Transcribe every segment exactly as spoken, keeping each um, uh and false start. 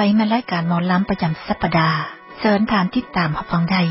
มารายการหมอลำประจำสัปดาห์เชิญทานติดตามรับฟังได้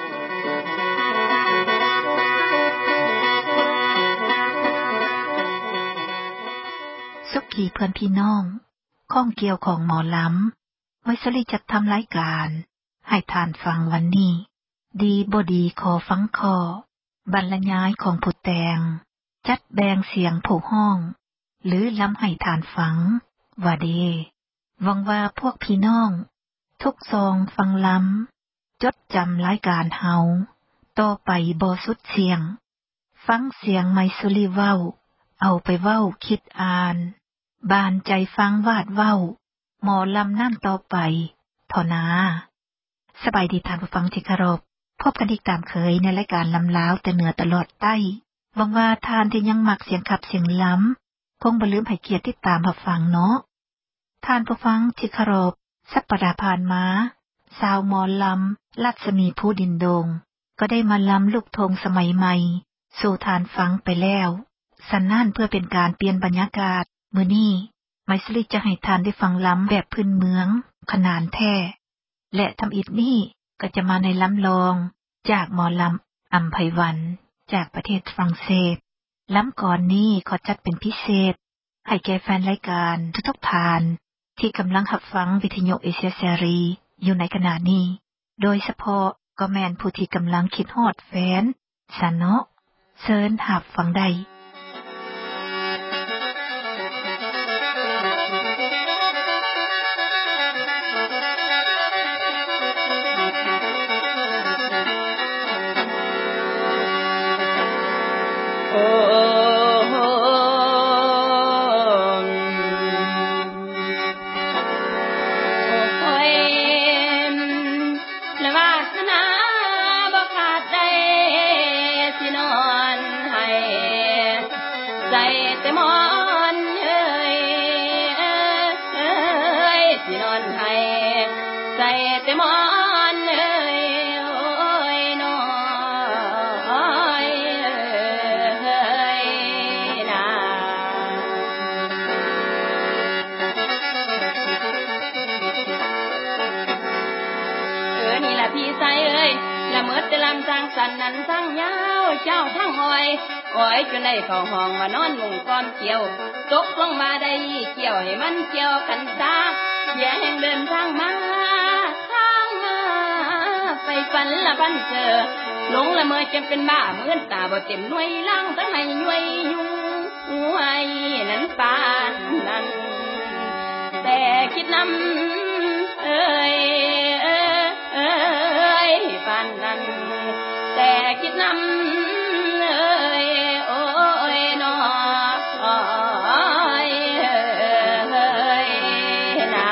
สุขีเพื่อนพี่น้องข้องเกี่ยวของหมอลำไว้สลิจัดทำรายการให้ทานฟังวันนี้ดีบ่ดีขอฟังคอบรรยายของผู้แต่งจัดแบ่งเสียงผู้ห้องหรือลำให้ทานฟังว่าเดหวังว่าพวกพี่น้องทุกซองฟังลำจดจำรายการเฮาต่อไปบ่สุดเสียงฟังเสียงไมสุรีเว้าเอาไปเว้าคิดอ่านบานใจฟังวาดเว้าหมอลำนั่นต่อไปทอนาสบายดีท่านผู้ฟังที่เคารพพบกันอีกตามเคยในรายการลำลาวแต่เหนือตลอดใต้หวังว่าท่านที่ยังมักเสียงขับเสียงล้ำคงบ่ลืมให้เกียรติติดตามรับฟังเนาะท่านผู้ฟังที่เคารพสัปดาห์ผ่านมาสาวหมอลำรัศมีผู้ดินดงก็ได้มาลำลูกธงสมัยใหม่สู่ทานฟังไปแล้วสันนั่นเพื่อเป็นการเปลี่ยนบรรยากาศมื้อนี้ไมสลิจะให้ทานได้ฟังลำแบบพื้นเมืองขนานแท้และทำอิฐนี้ก็จะมาในลำลองจากหมอลำอัมไพวันจากประเทศฝรั่งเศสลำก่อนนี้ขอจัดเป็นพิเศษให้แก่แฟนรายการทุกๆท่านที่กำลังรับฟังวิทยุเอเชียเสรีอยู่ในขณะนี้โดยเฉพาะก็แม่นผู้ที่กำลังคิดฮอดแฟนสะเนาะเชิญรับฟังได้สันนั้นทั้งยาวเจ้าทั้งหอยอ้อยจนได้เข้าห้องมานอนมุงก้อมเกี่ยวตกลงมาได้เกี่ยวให้มันเกี่ยวกันซะอย่าแห่งเดินทางมาทางมาไปฝันละพันเจอหลงละเมอจนเป็นบ้าเหมือนตาบ่เต็มหน่วยล่างทั้งให้หน่วยอยู่หวยนั้นปานนั้นแต่คิดนำเอ้ยเอ้ยปานนั้นแต่คิดนำเอ้ยโอ้ยน้อโอ้ยเอ้ยนา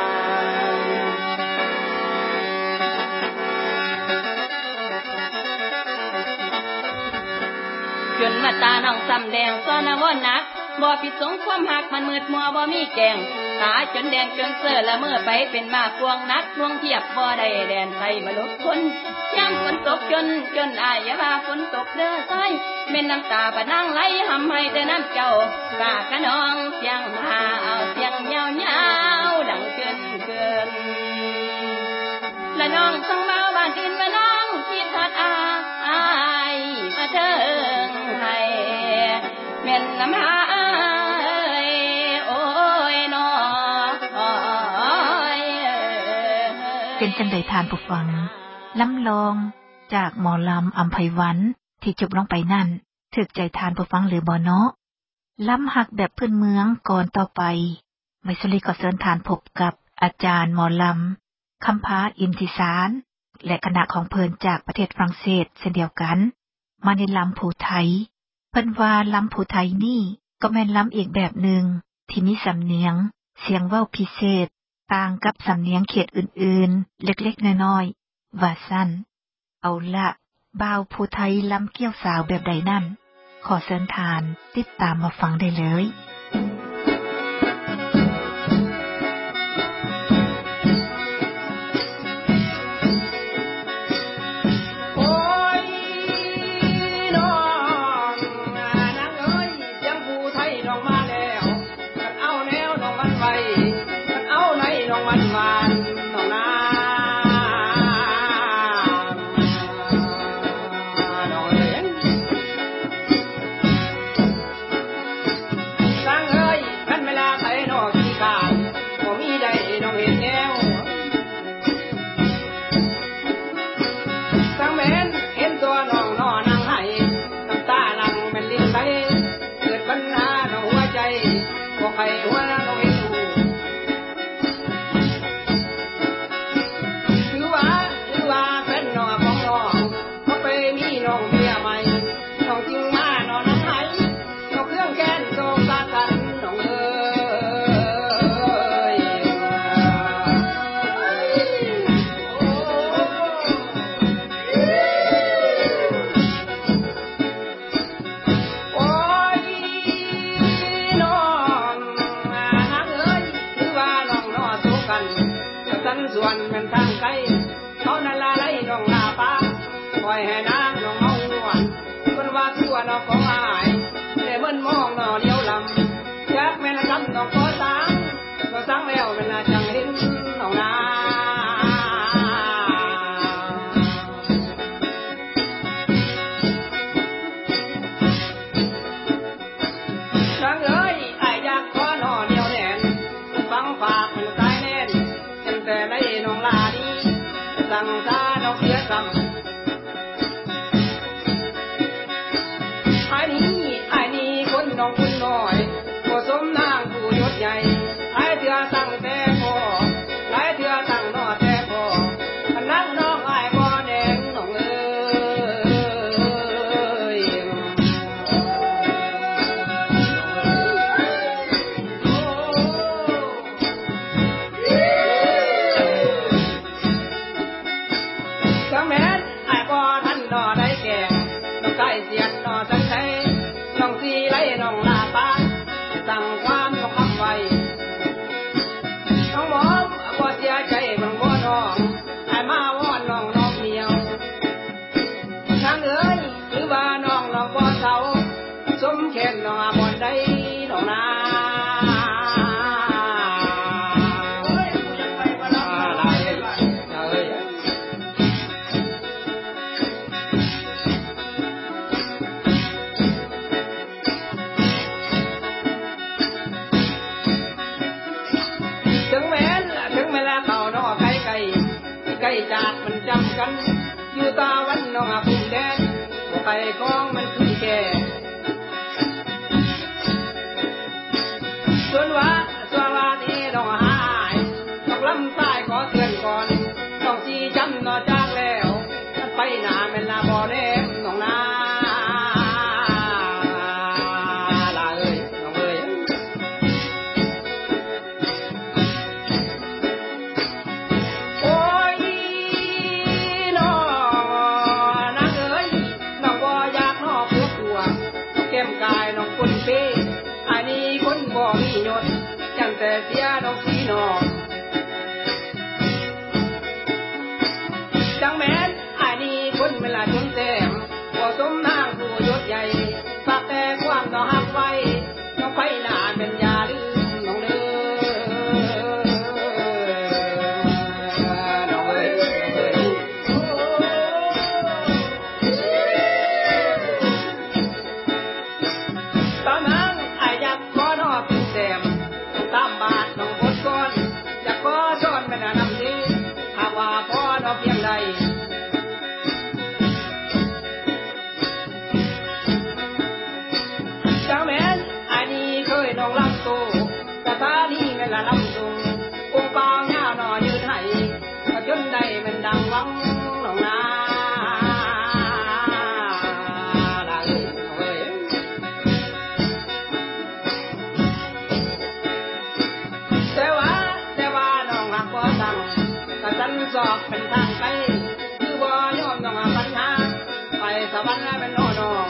จนมาตาน้องซ้ำแดงซ้อนวอนนักบ่ผิดสงความหักมันมืดมัวบ่มีแกงตาจนแดงจนเสื้อละเมื่อไปเป็นมาพวงนักพวงเทียบบ่ได้แดนไปมาลุกคนยามฝนตกจนจนอายอย่าว่าฝนตกเด้อใส่แม่น้ำตาบ่นางไหลหำให้แต่น้ำเจ้ากะกะน้องเสียงหาเอาเสียงยาวๆดังเกินเกินละน้องสังเว้าบ้านอื่นมาน้องคิดฮอดอาอายมาเถิงให้แม่นน้ำหาเป็นจังได๋ทานผู้ฟังลำลองจากหมอลำอัมไพวันที่จบลงไปนั่นถึกใจทานผู้ฟังหรือบ่เนาะลำหักแบบพื้นเมืองก่อนต่อไปไมสุรีขอเชิญทานพบกับอาจารย์หมอลำคำพาอินทิสารและคณะของเพิ่นจากประเทศฝรั่งเศสเช่นเดียวกันมาในลำผู้ไทยเพิ่นว่าลำผู้ไทยนี่ก็แม่นลำอีกแบบหนึ่งที่มีสำเนียงเสียงเว้าพิเศษต่างกับสำเนียงเขตอื่นๆเล็กๆน้อยๆว่าซั่นเอาละบ่าวผู้ไทยลำเกี่ยวสาวแบบใดนั่นขอเชิญทานติดตามมาฟังได้เลยมาตัวน้องนอนั่งให้น้ำตาหลังเป็นลิ้นไหลเกิดปัญหาในหัวใจบ่ใครหัวเราเห็นดูถือว่าถือว่าเป็นน้องของน้องเขาไปมีน้องเมียใหม่น้องจึงมานอนนั่งให้น้องเครื่องแก้นโศกตากันน้องเอ้ยโอ้ยน้องนักเอ้ยถือว่าน้องนอสู้กันสันส่วนเป็นทางไกลเขานั่นละไล่น้องลาป้าปล่อยให้นางน้องเมานวลคนว่าตัวน้องของอายแต่เมื่อนมองน้องเลี้ยวลำแยกแม่นคำน้องขอสังก็สังแล้วเป็นละจังเห็นน้องนาจังเอ้ยอายอยากขอน้องเดียวแน่นฟังฝากเป็นสายแน่นจังแต่ได้น้องลาดีสั่งซาน้องเสียซ้ำไอ้นี่ไอ้นี่คนน้องคุณน้อยบ่สมนางผู้ยศใหญ่ไอ้เถื่อตั้งแต่พ่อไอ้เถื่อตั้งนอแต่พ่ออันนั้นน้องไอ้บ่แดงน้องเอ้ยก็แม่นไอ้บ่ทันนอได้แก่น้องใกล้เสียดนอสังไสน้องสีไหลน้องลาปาสั่งความน้องคำไว้น้องมองบ่เสียใจบังบ่น้องไอ้มาวอนน้องน้องเดียวทางเอ้ยหรือว่าน้องน้องบ่เศร้าสมแค้นน้องบ่อนใดน้องนาเอ้ยกูอยากไปบ่ล่ะหลายเอ้ยเอ้ยถึงแม้นถึงเวลาเขาน้องไกลไกลไกลจากมันจำกันอยู่ตาวันน้องภูมิแดนบ่ไปกองมันคือแก่ส่วนว่าส่วนว่านี่น้องหายต้องลำสายขอเตือนก่อนต้องสีจำนอจากแล้วไปหนาเป็นลาบ่อแนมน้องนาลาเอ้ยน้องเอ้ยโอ้ยน้องนางเอ้ยน้องบ่อยากน้องปวดตัวแก้มกายน้องคนเป้อันนี้คนบ่มียศจังแต่เสียน้องสีน้องจังแม้นอันนี้คนเวลาจนแต้มบ่สมนางผู้ยศใหญ่ฝากแต่ความน้องหักไว้น้องไฟหน้าเป็นยาลืมน้องเด้อน้องเอ้ยน้องเอ้ยตอนนั้นไอ้อยากขอน้องเป็นแต้มตามบาทน้องบดก่อนอยากขอช้อนเป็นน้ำดีหากว่าพ่อน้องเพียงใดจังแม้นอันนี้เคยน้องลำโตกะตานี้แม่นละลำสูงองค์เปล่าหน้าหน่อยืนให้ก็จนได้มันดังวังน้องนาลาเอ้ยน้องเอ้ยแต่ว่าแต่ว่าน้องหักบ่สั่งก็สันสอบเป็นทางไปคือบ่ยอมน้องปัญหาไปสวรรค์เป็นน้องน้อง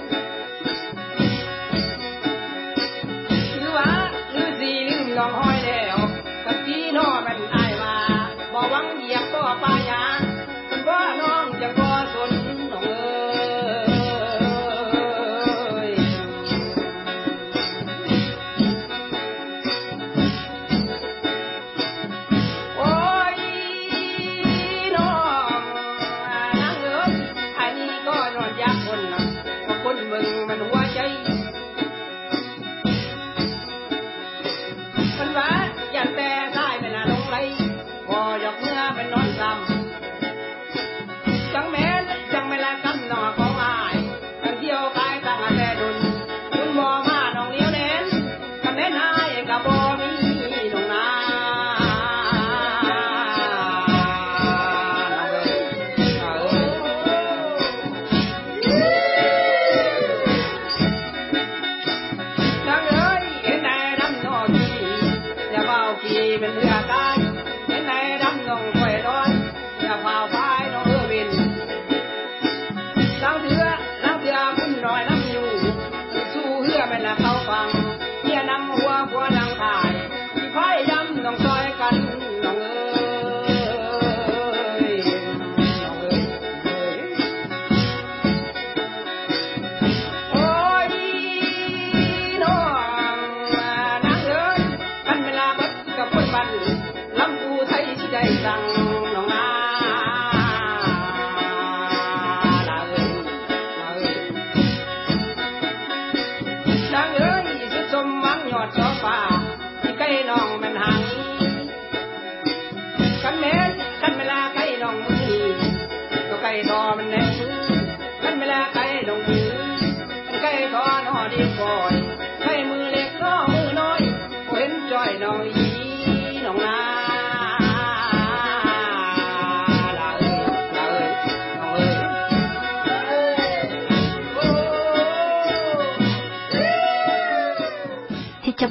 หรือว่าหรือสิลืมน้องห้อยแล้วกับพี่น้องมันอายมาบ่หวังเหยียบบ่ปายาเป็นว่าน้องจังบ่สนน้องเอ้ยโอ้ยน้องนางเอ้ยอันนี้ก็นอนยากคนนะ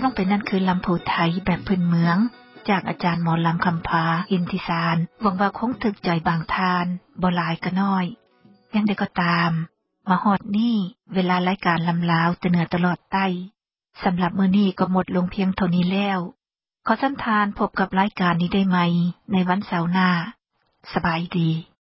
ลงไปนั่นคือลำพูไทยแบบพื้นเมืองจากอาจารย์หมอลำคำพาอินทิสารหวังว่าคงถึกใจบางทานบ่หลายก็น้อยยังได้ก็ตามมาฮอดนี่เวลารายการลำลาวแต่เหนือตลอดใต้สำหรับมื้อนี้ก็หมดลงเพียงเท่านี้แล้วขอสัมทานพบกับรายการนี้ได้ไหมในวันเสาร์หน้าสบายดี